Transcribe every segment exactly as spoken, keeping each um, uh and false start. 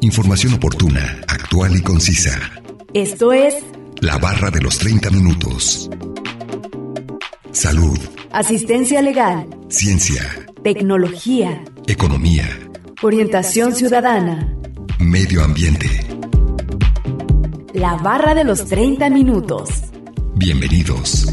Información oportuna, actual y concisa. Esto es La Barra de los treinta minutos. Salud. Asistencia legal. Ciencia. Tecnología. Economía. Orientación ciudadana. Medio ambiente. La Barra de los treinta minutos. Bienvenidos.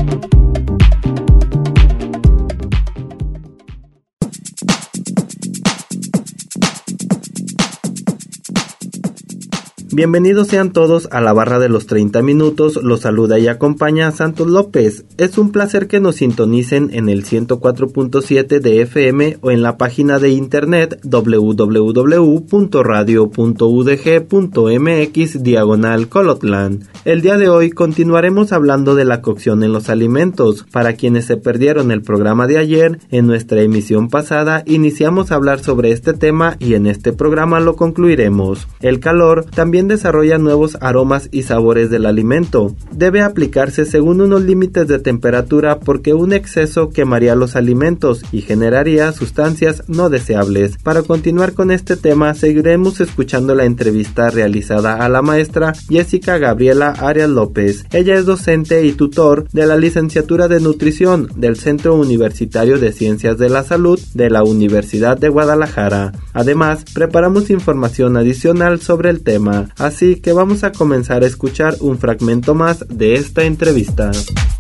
Bienvenidos sean todos a la Barra de los treinta minutos, los saluda y acompaña a Santos López. Es un placer que nos sintonicen en el ciento cuatro punto siete de F M o en la página de internet doble u doble u doble u punto radio punto u d g punto m x diagonal Colotlan. El día de hoy continuaremos hablando de la cocción en los alimentos. Para quienes se perdieron el programa de ayer, en nuestra emisión pasada iniciamos a hablar sobre este tema y en este programa lo concluiremos. El calor también desarrolla nuevos aromas y sabores del alimento. Debe aplicarse según unos límites de temperatura porque un exceso quemaría los alimentos y generaría sustancias no deseables. Para continuar con este tema, seguiremos escuchando la entrevista realizada a la maestra Jessica Gabriela Arias López. Ella es docente y tutor de la licenciatura de nutrición del Centro Universitario de Ciencias de la Salud de la Universidad de Guadalajara. Además, preparamos información adicional sobre el tema. Así que vamos a comenzar a escuchar un fragmento más de esta entrevista.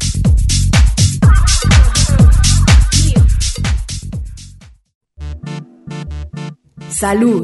Salud.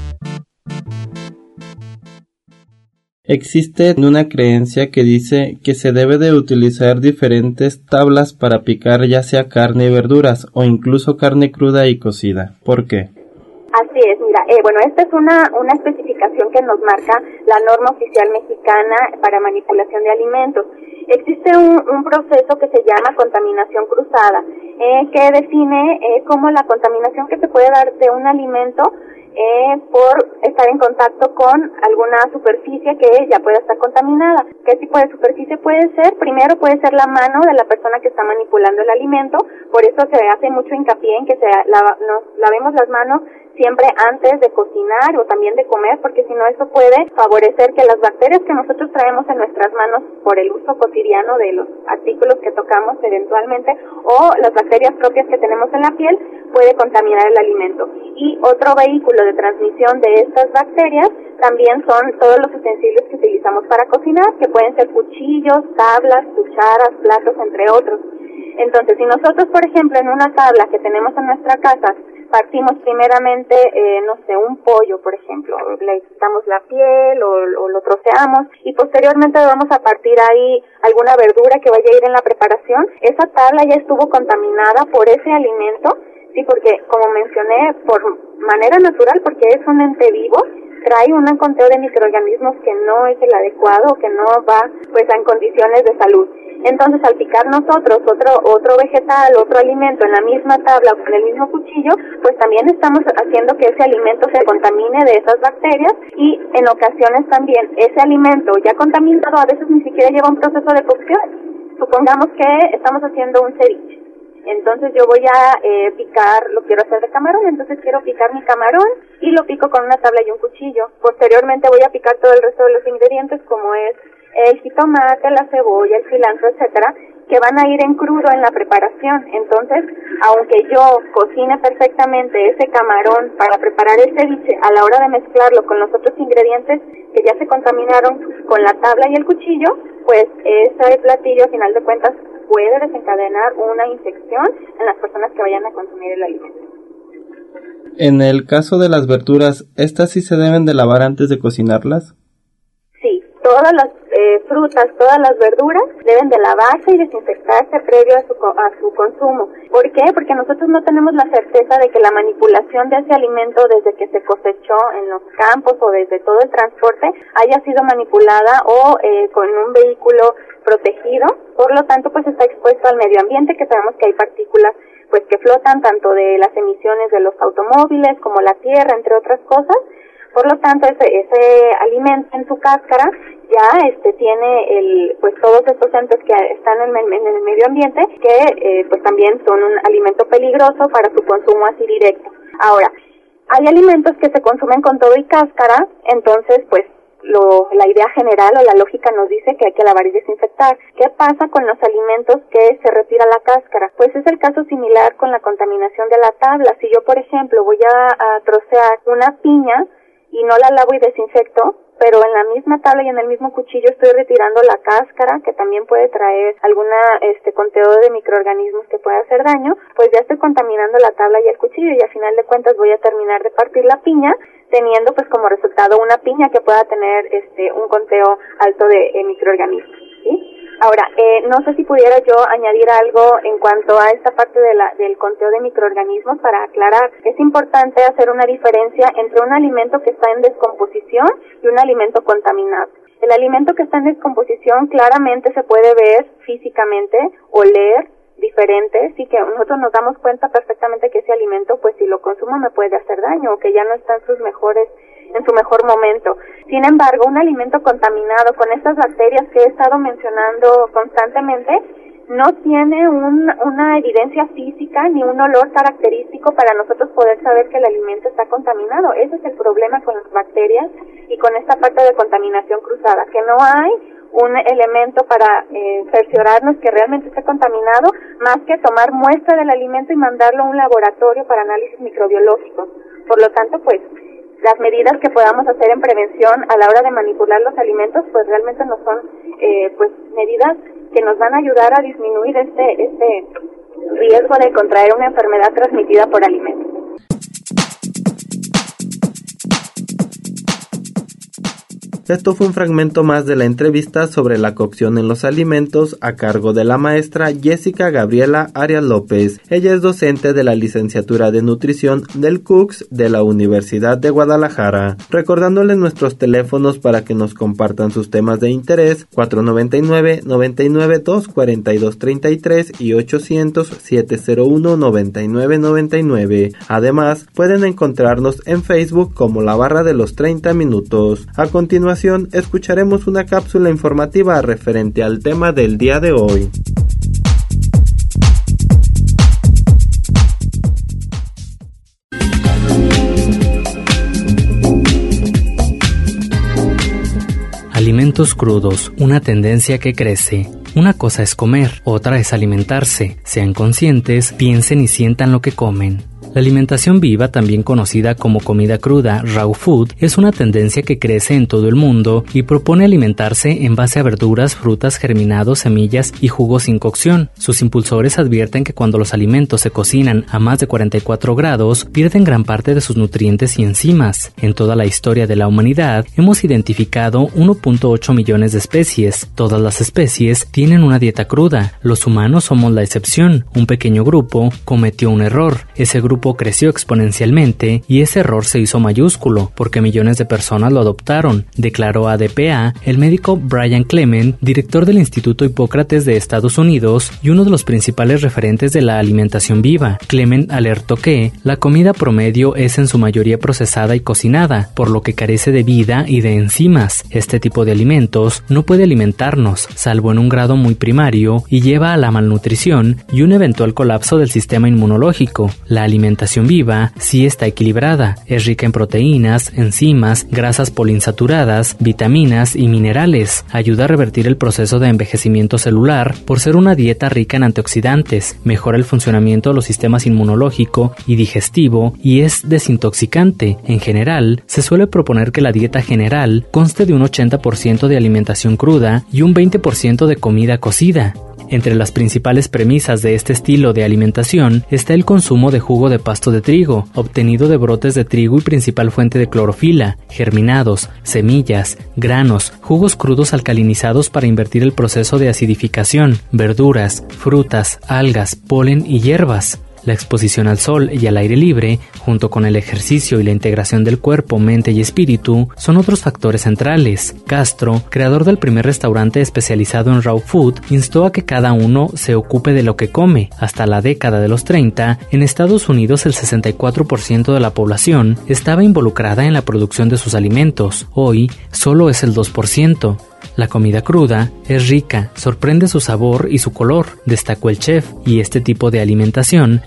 Existe una creencia que dice que se debe de utilizar diferentes tablas para picar ya sea carne y verduras o incluso carne cruda y cocida. ¿Por qué? Así es, mira, eh, bueno, esta es una, una especificación que nos marca la norma oficial mexicana para manipulación de alimentos. Existe un, un proceso que se llama contaminación cruzada, eh, que define eh, cómo la contaminación que se puede dar de un alimento eh, por estar en contacto con alguna superficie que ya pueda estar contaminada. ¿Qué tipo de superficie puede ser? Primero puede ser la mano de la persona que está manipulando el alimento, por eso se hace mucho hincapié en que se lava, nos lavemos las manos siempre antes de cocinar o también de comer, porque si no eso puede favorecer que las bacterias que nosotros traemos en nuestras manos por el uso cotidiano de los artículos que tocamos eventualmente o las bacterias propias que tenemos en la piel puede contaminar el alimento. Y otro vehículo de transmisión de estas bacterias también son todos los utensilios que utilizamos para cocinar, que pueden ser cuchillos, tablas, cucharas, platos, entre otros. Entonces, si nosotros, por ejemplo, en una tabla que tenemos en nuestra casa, partimos primeramente, eh, no sé, un pollo, por ejemplo, le quitamos la piel o, o lo troceamos y posteriormente vamos a partir ahí alguna verdura que vaya a ir en la preparación, esa tabla ya estuvo contaminada por ese alimento, sí, porque como mencioné, por manera natural, porque es un ente vivo, trae un conteo de microorganismos que no es el adecuado, que no va pues en condiciones de salud. Entonces, al picar nosotros otro otro vegetal, otro alimento en la misma tabla o con el mismo cuchillo, pues también estamos haciendo que ese alimento se contamine de esas bacterias y en ocasiones también ese alimento ya contaminado a veces ni siquiera lleva un proceso de cocción. Supongamos que estamos haciendo un ceviche. Entonces yo voy a eh, picar, lo quiero hacer de camarón, entonces quiero picar mi camarón y lo pico con una tabla y un cuchillo. Posteriormente voy a picar todo el resto de los ingredientes como es el jitomate, la cebolla, el cilantro, etcétera, que van a ir en crudo en la preparación. Entonces, aunque yo cocine perfectamente ese camarón para preparar el ceviche, a la hora de mezclarlo con los otros ingredientes que ya se contaminaron con la tabla y el cuchillo, pues ese platillo, a final de cuentas, puede desencadenar una infección en las personas que vayan a consumir el alimento. En el caso de las verduras, ¿estas sí se deben de lavar antes de cocinarlas? Sí, todas las eh, frutas, todas las verduras deben de lavarse y desinfectarse previo a su, a su consumo. ¿Por qué? Porque nosotros no tenemos la certeza de que la manipulación de ese alimento desde que se cosechó en los campos o desde todo el transporte haya sido manipulada o eh, con un vehículo protegido. Por lo tanto, pues está expuesto al medio ambiente, que sabemos que hay partículas pues que flotan tanto de las emisiones de los automóviles como la tierra, entre otras cosas. Por lo tanto, ese, ese alimento en su cáscara ya este tiene el pues todos estos entes que están en el, en el medio ambiente que eh, pues también son un alimento peligroso para su consumo así directo. Ahora, Hay alimentos que se consumen con todo y cáscara, entonces pues Lo, la idea general o la lógica nos dice que hay que lavar y desinfectar. ¿Qué pasa con los alimentos que se retira la cáscara? Pues es el caso similar con la contaminación de la tabla. Si yo, por ejemplo, voy a, a trocear una piña y no la lavo y desinfecto, pero en la misma tabla y en el mismo cuchillo estoy retirando la cáscara, que también puede traer alguna este conteo de microorganismos que puede hacer daño, pues ya estoy contaminando la tabla y el cuchillo, y a final de cuentas voy a terminar de partir la piña, teniendo pues como resultado una piña que pueda tener este un conteo alto de eh, microorganismos, ¿sí? Ahora, eh, no sé si pudiera yo añadir algo en cuanto a esta parte de la, del conteo de microorganismos para aclarar. Es importante hacer una diferencia entre un alimento que está en descomposición y un alimento contaminado. El alimento que está en descomposición claramente se puede ver físicamente, oler diferente, sí que nosotros nos damos cuenta perfectamente que ese alimento, pues si lo consumo me puede hacer daño o que ya no está en sus mejores en su mejor momento. Sin embargo, un alimento contaminado con estas bacterias que he estado mencionando constantemente no tiene un, una evidencia física ni un olor característico para nosotros poder saber que el alimento está contaminado. Ese es el problema con las bacterias y con esta parte de contaminación cruzada, que no hay un elemento para eh, cerciorarnos que realmente esté contaminado, más que tomar muestra del alimento y mandarlo a un laboratorio para análisis microbiológicos. Por lo tanto, pues, las medidas que podamos hacer en prevención a la hora de manipular los alimentos, pues realmente no son eh, pues medidas que nos van a ayudar a disminuir este este riesgo de contraer una enfermedad transmitida por alimentos. Esto fue un fragmento más de la entrevista sobre la cocción en los alimentos a cargo de la maestra Jessica Gabriela Arias López. Ella es docente de la licenciatura de nutrición del C U C S de la Universidad de Guadalajara. Recordándoles nuestros teléfonos para que nos compartan sus temas de interés: cuatro nueve nueve, nueve nueve dos, cuatro dos tres tres y ochocientos, siete cero uno, nueve nueve nueve nueve. Además, pueden encontrarnos en Facebook como La Barra de los treinta Minutos. A continuación, escucharemos una cápsula informativa referente al tema del día de hoy. Alimentos crudos, una tendencia que crece. Una cosa es comer, otra es alimentarse. Sean conscientes, piensen y sientan lo que comen. La alimentación viva, también conocida como comida cruda, raw food, es una tendencia que crece en todo el mundo y propone alimentarse en base a verduras, frutas, germinados, semillas y jugos sin cocción. Sus impulsores advierten que cuando los alimentos se cocinan a más de cuarenta y cuatro grados, pierden gran parte de sus nutrientes y enzimas. En toda la historia de la humanidad, hemos identificado uno punto ocho millones de especies. Todas las especies tienen una dieta cruda. Los humanos somos la excepción. Un pequeño grupo cometió un error. Ese grupo creció exponencialmente y ese error se hizo mayúsculo porque millones de personas lo adoptaron, declaró a D P A el médico Brian Clement, director del Instituto Hipócrates de Estados Unidos y uno de los principales referentes de la alimentación viva. Clement alertó que la comida promedio es en su mayoría procesada y cocinada, por lo que carece de vida y de enzimas. Este tipo de alimentos no puede alimentarnos, salvo en un grado muy primario, y lleva a la malnutrición y un eventual colapso del sistema inmunológico. La alimentación alimentación viva sí está equilibrada, es rica en proteínas, enzimas, grasas poliinsaturadas, vitaminas y minerales, ayuda a revertir el proceso de envejecimiento celular por ser una dieta rica en antioxidantes, mejora el funcionamiento de los sistemas inmunológico y digestivo y es desintoxicante. En general, se suele proponer que la dieta general conste de un ochenta por ciento de alimentación cruda y un veinte por ciento de comida cocida. Entre las principales premisas de este estilo de alimentación está el consumo de jugo de pasto de trigo, obtenido de brotes de trigo y principal fuente de clorofila, germinados, semillas, granos, jugos crudos alcalinizados para invertir el proceso de acidificación, verduras, frutas, algas, polen y hierbas. La exposición al sol y al aire libre, junto con el ejercicio y la integración del cuerpo, mente y espíritu, son otros factores centrales. Castro, creador del primer restaurante especializado en raw food, instó a que cada uno se ocupe de lo que come. Hasta la década de los treinta, en Estados Unidos el sesenta y cuatro por ciento de la población estaba involucrada en la producción de sus alimentos. Hoy, solo es el dos por ciento. La comida cruda es rica, sorprende su sabor y su color, destacó el chef, y este tipo de alimentación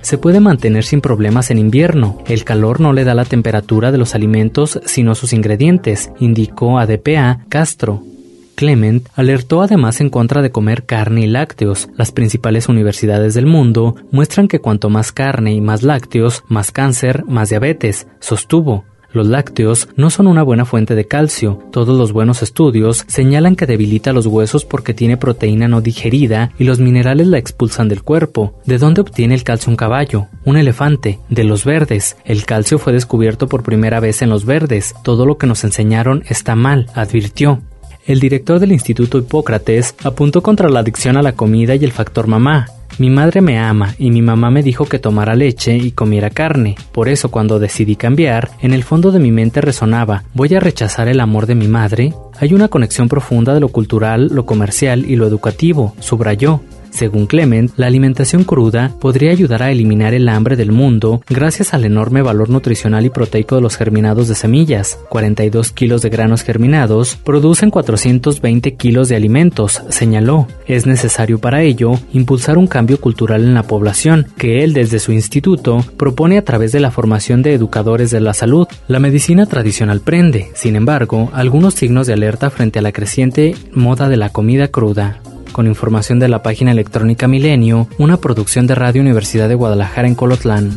se puede mantener sin problemas en invierno. El calor no le da la temperatura de los alimentos, sino sus ingredientes, indicó a D P A Castro. Clement alertó además en contra de comer carne y lácteos. Las principales universidades del mundo muestran que cuanto más carne y más lácteos, más cáncer, más diabetes, sostuvo. Los lácteos no son una buena fuente de calcio. Todos los buenos estudios señalan que debilita los huesos porque tiene proteína no digerida y los minerales la expulsan del cuerpo. ¿De dónde obtiene el calcio un caballo? Un elefante. De los verdes. El calcio fue descubierto por primera vez en los verdes. Todo lo que nos enseñaron está mal, advirtió. El director del Instituto Hipócrates apuntó contra la adicción a la comida y el factor mamá. Mi madre me ama y mi mamá me dijo que tomara leche y comiera carne. Por eso cuando decidí cambiar, en el fondo de mi mente resonaba, ¿voy a rechazar el amor de mi madre? Hay una conexión profunda de lo cultural, lo comercial y lo educativo, subrayó. Según Clement, la alimentación cruda podría ayudar a eliminar el hambre del mundo gracias al enorme valor nutricional y proteico de los germinados de semillas. cuarenta y dos kilos de granos germinados producen cuatrocientos veinte kilos de alimentos, señaló. Es necesario para ello impulsar un cambio cultural en la población, que él desde su instituto propone a través de la formación de educadores de la salud. La medicina tradicional prende, sin embargo, algunos signos de alerta frente a la creciente moda de la comida cruda. Con información de la página electrónica Milenio, una producción de Radio Universidad de Guadalajara en Colotlán.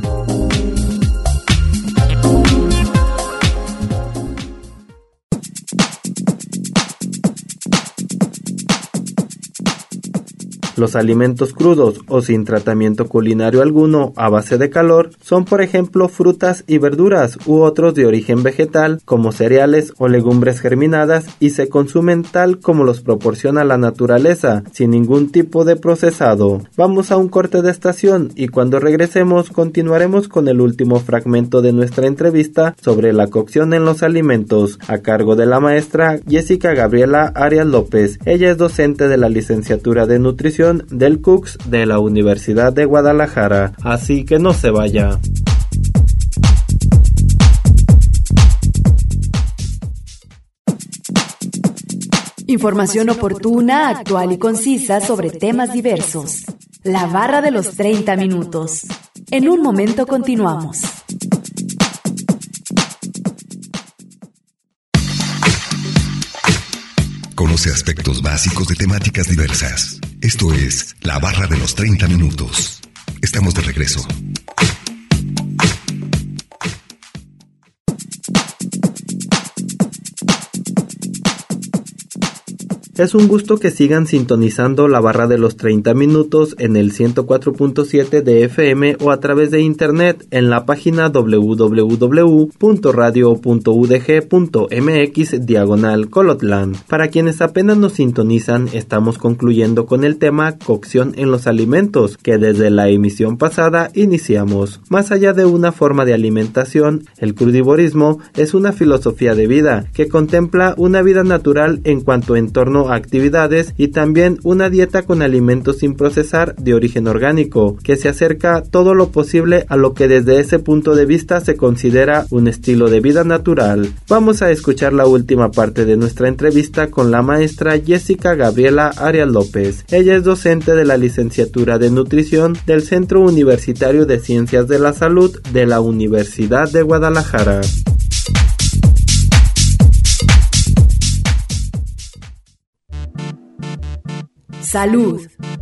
Los alimentos crudos o sin tratamiento culinario alguno a base de calor son, por ejemplo, frutas y verduras u otros de origen vegetal como cereales o legumbres germinadas y se consumen tal como los proporciona la naturaleza, sin ningún tipo de procesado. Vamos a un corte de estación y cuando regresemos continuaremos con el último fragmento de nuestra entrevista sobre la cocción en los alimentos, a cargo de la maestra Jessica Gabriela Arias López. Ella es docente de la licenciatura de nutrición del C U C S de la Universidad de Guadalajara, así que no se vaya. Información oportuna, actual y concisa sobre temas diversos. La barra de los treinta minutos. En un momento continuamos. Conoce aspectos básicos de temáticas diversas. Esto es La Barra de los treinta minutos. Estamos de regreso. Es un gusto que sigan sintonizando la barra de los treinta minutos en el ciento cuatro punto siete de F M o a través de internet en la página doble u doble u doble u punto radio punto u d g punto m x diagonal Colotlán. Para quienes apenas nos sintonizan, estamos concluyendo con el tema cocción en los alimentos, que desde la emisión pasada iniciamos. Más allá de una forma de alimentación, el crudivorismo es una filosofía de vida que contempla una vida natural en cuanto a entorno a actividades y también una dieta con alimentos sin procesar de origen orgánico, que se acerca todo lo posible a lo que desde ese punto de vista se considera un estilo de vida natural. Vamos a escuchar la última parte de nuestra entrevista con la maestra Jessica Gabriela Arias López. Ella es docente de la licenciatura de nutrición del Centro Universitario de Ciencias de la Salud de la Universidad de Guadalajara. Salud.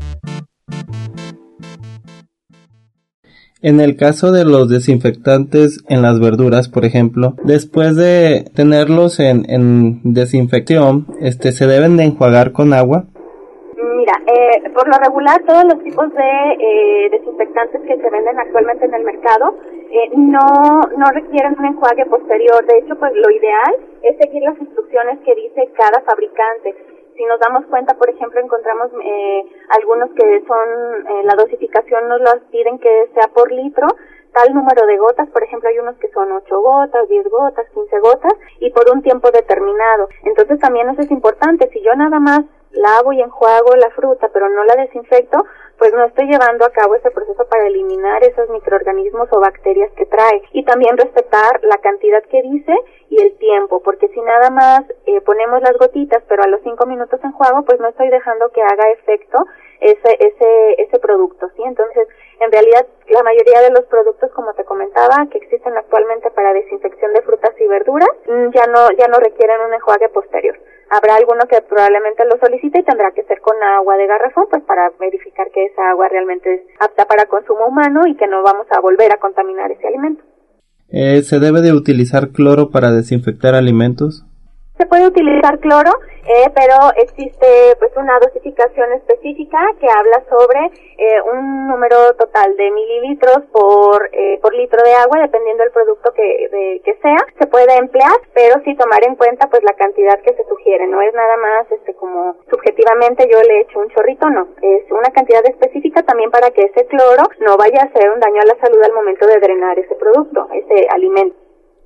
En el caso de los desinfectantes en las verduras, por ejemplo, después de tenerlos en, en desinfección, este, ¿se deben de enjuagar con agua? Mira, eh, por lo regular todos los tipos de eh, desinfectantes que se venden actualmente en el mercado eh, no no requieren un enjuague posterior. De hecho, pues lo ideal es seguir las instrucciones que dice cada fabricante. Si nos damos cuenta, por ejemplo, encontramos eh, algunos que son, eh, la dosificación nos las piden que sea por litro, tal número de gotas, por ejemplo, hay unos que son ocho gotas, diez gotas, quince gotas, y por un tiempo determinado. Entonces también eso es importante. Si yo nada más lavo y enjuago la fruta, pero no la desinfecto, pues no estoy llevando a cabo ese proceso para eliminar esos microorganismos o bacterias que trae. Y también respetar la cantidad que dice y el tiempo, porque si nada más eh, ponemos las gotitas, pero a los cinco minutos enjuago, pues no estoy dejando que haga efecto ese ese ese producto, ¿sí? Entonces, en realidad la mayoría de los productos, como te comentaba, que existen actualmente para desinfección de frutas y verduras, ya no ya no requieren un enjuague posterior. Habrá alguno que probablemente lo solicite y tendrá que ser con agua de garrafón, pues para verificar que esa agua realmente es apta para consumo humano y que no vamos a volver a contaminar ese alimento. Eh, ¿Se debe de utilizar cloro para desinfectar alimentos? Se puede utilizar cloro, eh, pero existe pues una dosificación específica que habla sobre eh, un número total de mililitros por eh, por litro de agua, dependiendo del producto que de, que sea. Se puede emplear, pero sí tomar en cuenta pues la cantidad que se sugiere. No es nada más este como subjetivamente yo le echo un chorrito, no. Es una cantidad específica también para que ese cloro no vaya a hacer un daño a la salud al momento de drenar ese producto, ese alimento.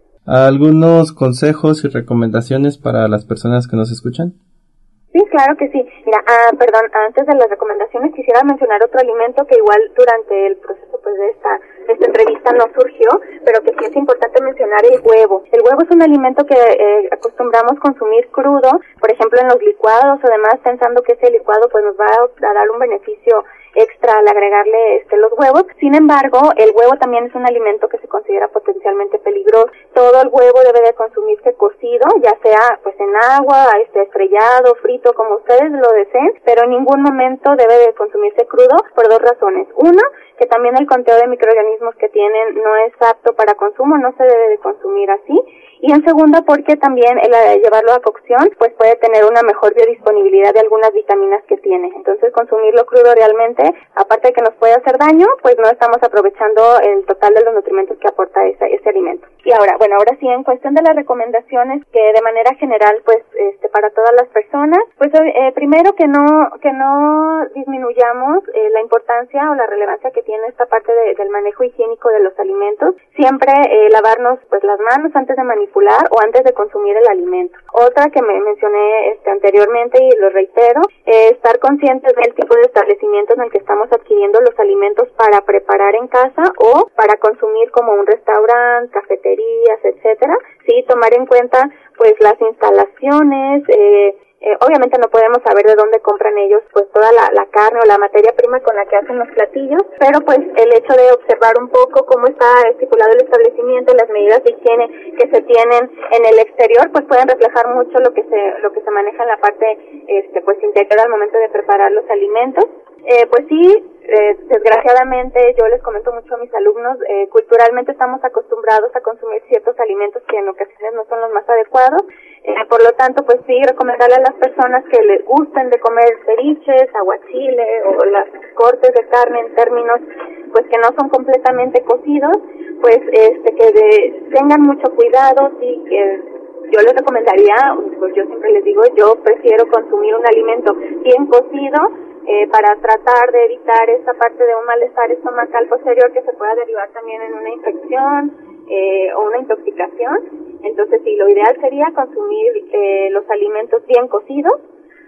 ¿Algunos consejos y recomendaciones para las personas que nos escuchan? Sí, claro que sí. Mira, ah, perdón, antes de las recomendaciones quisiera mencionar otro alimento que igual durante el proceso pues de esta, de esta entrevista no surgió, pero que sí es importante mencionar: el huevo. El huevo es un alimento que eh, acostumbramos consumir crudo, por ejemplo en los licuados o demás, pensando que ese licuado pues nos va a, a dar un beneficio extra al agregarle este los huevos. Sin embargo, el huevo también es un alimento que se considera potencialmente peligroso. Todo el huevo debe de consumirse cocido, ya sea pues en agua, este estrellado, frito, como ustedes lo deseen, pero en ningún momento debe de consumirse crudo por dos razones. Uno, que también el conteo de microorganismos que tienen no es apto para consumo, no se debe de consumir así. Y en segundo, porque también el eh, llevarlo a cocción pues puede tener una mejor biodisponibilidad de algunas vitaminas que tiene. Entonces consumirlo crudo realmente, aparte de que nos puede hacer daño, pues no estamos aprovechando el total de los nutrimentos que aporta ese, ese alimento. Y ahora, bueno, ahora sí, en cuestión de las recomendaciones que de manera general pues este para todas las personas, pues eh, primero que no que no disminuyamos eh, la importancia o la relevancia que tiene esta parte de, del manejo higiénico de los alimentos. Siempre eh, lavarnos pues las manos antes de manipular o antes de consumir el alimento. Otra que me mencioné este, anteriormente y lo reitero, eh, estar conscientes del tipo de establecimiento en el que estamos adquiriendo los alimentos para preparar en casa o para consumir como un restaurante, cafeterías, etcétera. Sí, tomar en cuenta pues las instalaciones, eh, Eh, obviamente no podemos saber de dónde compran ellos pues toda la, la carne o la materia prima con la que hacen los platillos, pero pues el hecho de observar un poco cómo está estipulado el establecimiento, las medidas de higiene que se tienen en el exterior, pues pueden reflejar mucho lo que se lo que se maneja en la parte este pues interior al momento de preparar los alimentos. Eh, pues sí, eh, desgraciadamente yo les comento mucho a mis alumnos, eh, culturalmente estamos acostumbrados a consumir ciertos alimentos que en ocasiones no son los más adecuados, eh, por lo tanto pues sí recomendarle a las personas que les gusten de comer ceviches, aguachile o los cortes de carne en términos pues que no son completamente cocidos, pues este que de, tengan mucho cuidado, sí, que yo les recomendaría, pues yo siempre les digo, yo prefiero consumir un alimento bien cocido, Eh, para tratar de evitar esta parte de un malestar estomacal posterior que se pueda derivar también en una infección eh, o una intoxicación. Entonces sí, lo ideal sería consumir eh, los alimentos bien cocidos.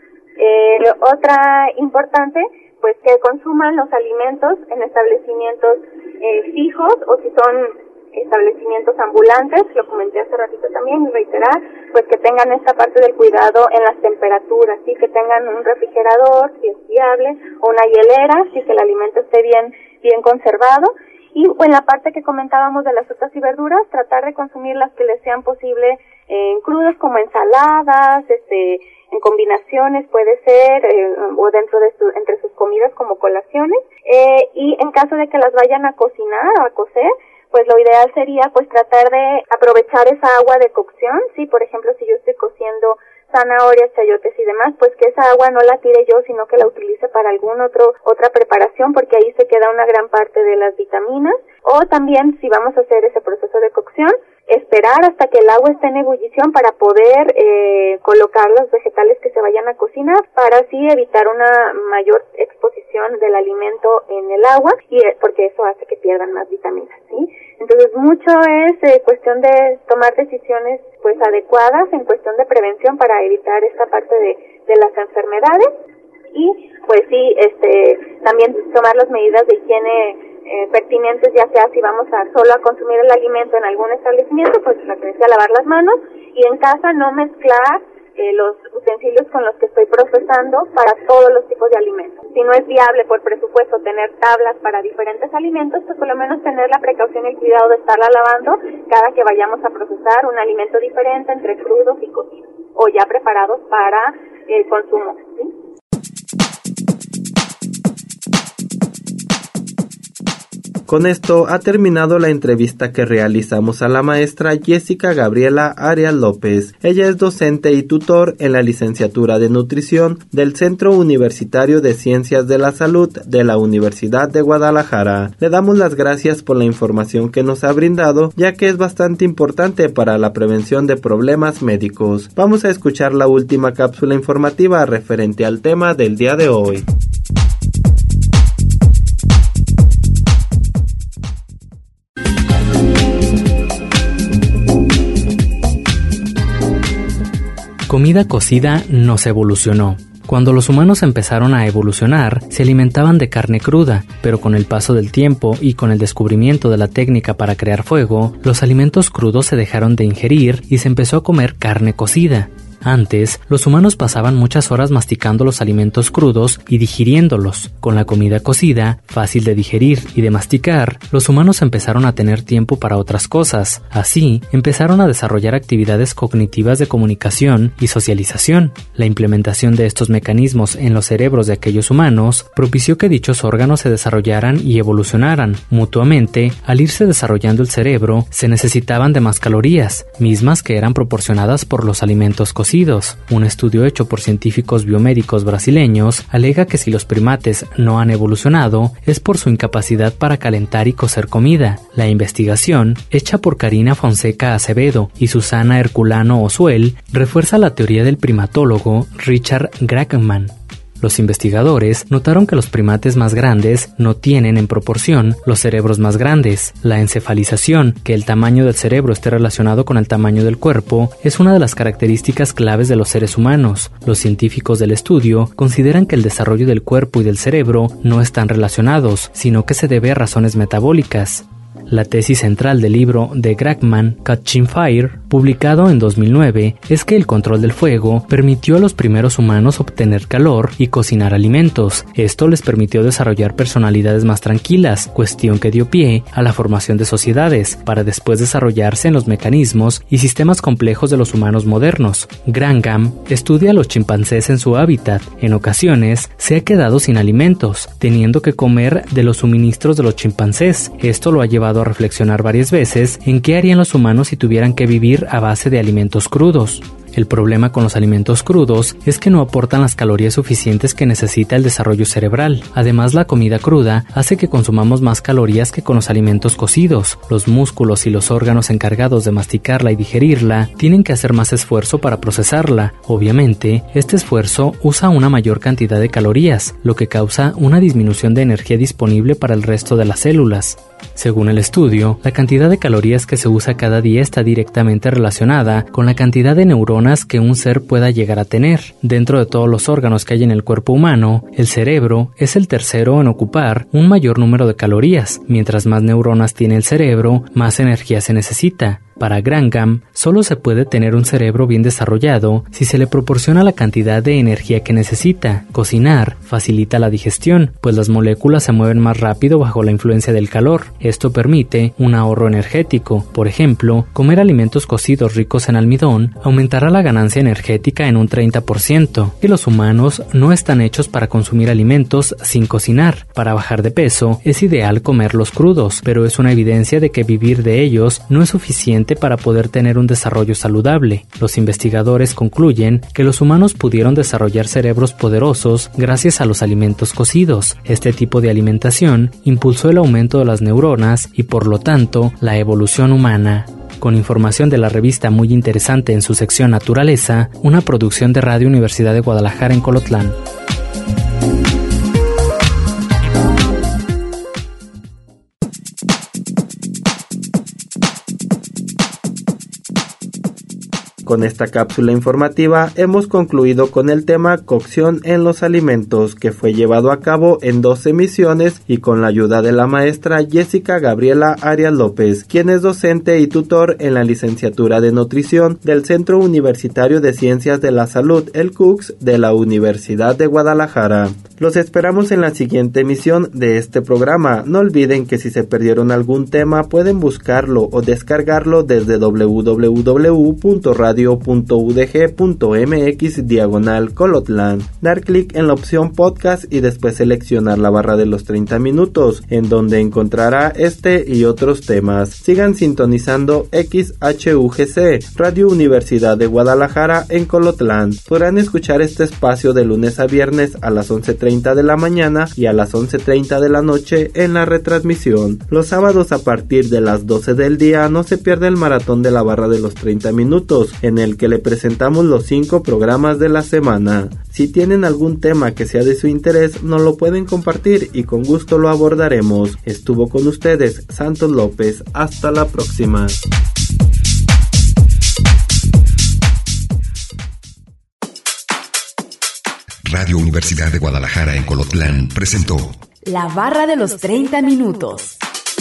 Eh, otra importante, pues que consuman los alimentos en establecimientos eh, fijos o si son establecimientos ambulantes, lo comenté hace ratito también y reiterar, pues que tengan esta parte del cuidado en las temperaturas, sí, que tengan un refrigerador, si es viable, o una hielera, sí, que el alimento esté bien, bien conservado. Y en la parte que comentábamos de las frutas y verduras, tratar de consumir las que les sean posible eh, en crudos como ensaladas, este, en combinaciones puede ser, eh, o dentro de su, entre sus comidas como colaciones, eh, y en caso de que las vayan a cocinar o a cocer, pues lo ideal sería pues tratar de aprovechar esa agua de cocción, sí, por ejemplo, si yo estoy cociendo zanahorias, chayotes y demás, pues que esa agua no la tire yo, sino que la utilice para algún otro otra preparación, porque ahí se queda una gran parte de las vitaminas. O también, si vamos a hacer ese proceso de cocción, esperar hasta que el agua esté en ebullición para poder eh, colocar los vegetales que se vayan a cocinar, para así evitar una mayor exposición del alimento en el agua, y porque eso hace que pierdan más vitaminas, ¿sí? Entonces mucho es eh, cuestión de tomar decisiones pues adecuadas en cuestión de prevención para evitar esta parte de, de las enfermedades, y pues sí, este también tomar las medidas de higiene eh, pertinentes, ya sea si vamos a solo a consumir el alimento en algún establecimiento, pues la que decía, lavar las manos, y en casa no mezclar eh, los utensilios con los que estoy procesando para todos los tipos de alimentos. Si no es viable por presupuesto tener tablas para diferentes alimentos, pues por lo menos tener la precaución y el cuidado de estarla lavando cada que vayamos a procesar un alimento diferente entre crudos y cocidos, o ya preparados para el consumo, ¿sí? Con esto ha terminado la entrevista que realizamos a la maestra Jessica Gabriela Arias López. Ella es docente y tutor en la licenciatura de nutrición del Centro Universitario de Ciencias de la Salud de la Universidad de Guadalajara. Le damos las gracias por la información que nos ha brindado, ya que es bastante importante para la prevención de problemas médicos. Vamos a escuchar la última cápsula informativa referente al tema del día de hoy. Comida cocida nos evolucionó. Cuando los humanos empezaron a evolucionar, se alimentaban de carne cruda, pero con el paso del tiempo y con el descubrimiento de la técnica para crear fuego, los alimentos crudos se dejaron de ingerir y se empezó a comer carne cocida. Antes, los humanos pasaban muchas horas masticando los alimentos crudos y digiriéndolos. Con la comida cocida, fácil de digerir y de masticar, los humanos empezaron a tener tiempo para otras cosas. Así, empezaron a desarrollar actividades cognitivas de comunicación y socialización. La implementación de estos mecanismos en los cerebros de aquellos humanos propició que dichos órganos se desarrollaran y evolucionaran. Mutuamente, al irse desarrollando el cerebro, se necesitaban de más calorías, mismas que eran proporcionadas por los alimentos cocidos. Un estudio hecho por científicos biomédicos brasileños alega que si los primates no han evolucionado es por su incapacidad para calentar y cocer comida. La investigación, hecha por Karina Fonseca Acevedo y Susana Herculano Osuel, refuerza la teoría del primatólogo Richard Gragman. Los investigadores notaron que los primates más grandes no tienen en proporción los cerebros más grandes. La encefalización, que el tamaño del cerebro esté relacionado con el tamaño del cuerpo, es una de las características claves de los seres humanos. Los científicos del estudio consideran que el desarrollo del cuerpo y del cerebro no están relacionados, sino que se debe a razones metabólicas. La tesis central del libro de Gragman, Catching Fire, publicado en dos mil nueve, es que el control del fuego permitió a los primeros humanos obtener calor y cocinar alimentos. Esto les permitió desarrollar personalidades más tranquilas, cuestión que dio pie a la formación de sociedades, para después desarrollarse en los mecanismos y sistemas complejos de los humanos modernos. Graham estudia a los chimpancés en su hábitat. En ocasiones, se ha quedado sin alimentos, teniendo que comer de los suministros de los chimpancés. Esto lo ha llevado a reflexionar varias veces en qué harían los humanos si tuvieran que vivir a base de alimentos crudos. El problema con los alimentos crudos es que no aportan las calorías suficientes que necesita el desarrollo cerebral. Además, la comida cruda hace que consumamos más calorías que con los alimentos cocidos. Los músculos y los órganos encargados de masticarla y digerirla tienen que hacer más esfuerzo para procesarla. Obviamente, este esfuerzo usa una mayor cantidad de calorías, lo que causa una disminución de energía disponible para el resto de las células. Según el estudio, la cantidad de calorías que se usa cada día está directamente relacionada con la cantidad de neuronas que un ser pueda llegar a tener. Dentro de todos los órganos que hay en el cuerpo humano, el cerebro es el tercero en ocupar un mayor número de calorías. Mientras más neuronas tiene el cerebro, más energía se necesita. Para Graham, solo se puede tener un cerebro bien desarrollado si se le proporciona la cantidad de energía que necesita. Cocinar facilita la digestión, pues las moléculas se mueven más rápido bajo la influencia del calor. Esto permite un ahorro energético. Por ejemplo, comer alimentos cocidos ricos en almidón aumentará la ganancia energética en un treinta por ciento. Y los humanos no están hechos para consumir alimentos sin cocinar. Para bajar de peso, es ideal comerlos crudos, pero es una evidencia de que vivir de ellos no es suficiente para poder tener un desarrollo saludable. Los investigadores concluyen que los humanos pudieron desarrollar cerebros poderosos gracias a los alimentos cocidos. Este tipo de alimentación impulsó el aumento de las neuronas y por lo tanto la evolución humana. Con información de la revista Muy Interesante en su sección Naturaleza, una producción de Radio Universidad de Guadalajara en Colotlán. Con esta cápsula informativa hemos concluido con el tema cocción en los alimentos, que fue llevado a cabo en dos emisiones y con la ayuda de la maestra Jessica Gabriela Arias López, quien es docente y tutor en la licenciatura de nutrición del Centro Universitario de Ciencias de la Salud, el C U C S, de la Universidad de Guadalajara. Los esperamos en la siguiente emisión de este programa. No olviden que si se perdieron algún tema pueden buscarlo o descargarlo desde w w w punto radio punto u d g punto m x diagonal Colotlán, dar clic en la opción podcast y después seleccionar la barra de los treinta minutos, en donde encontrará este y otros temas. Sigan sintonizando X H U G C, Radio Universidad de Guadalajara en Colotlán. Podrán escuchar este espacio de lunes a viernes a las once treinta de la mañana y a las once treinta de la noche en la retransmisión. Los sábados a partir de las doce del día no se pierde el maratón de la barra de los treinta minutos, en el que le presentamos los cinco programas de la semana. Si tienen algún tema que sea de su interés, nos lo pueden compartir y con gusto lo abordaremos. Estuvo con ustedes Santos López. Hasta la próxima. Radio Universidad de Guadalajara en Colotlán presentó La barra de los treinta minutos.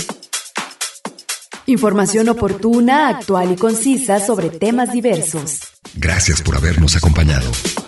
Información oportuna, actual y concisa sobre temas diversos. Gracias por habernos acompañado.